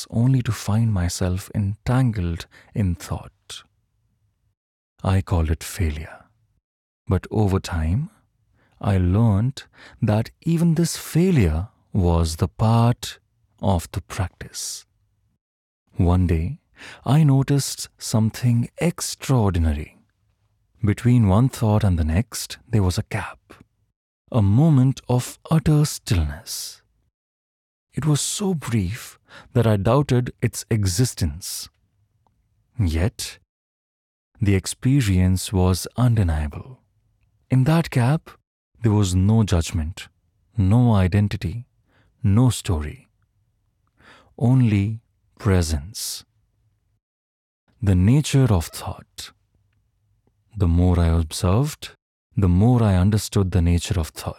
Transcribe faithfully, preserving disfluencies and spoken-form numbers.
only to find myself entangled in thought. I called it failure. But over time, I learned that even this failure was the part of the practice. One day, I noticed something extraordinary. Between one thought and the next, there was a gap, a moment of utter stillness. It was so brief that I doubted its existence. Yet, the experience was undeniable. In that gap, there was no judgment, no identity, no story. Only presence. The nature of thought. The more I observed, the more I understood the nature of thought.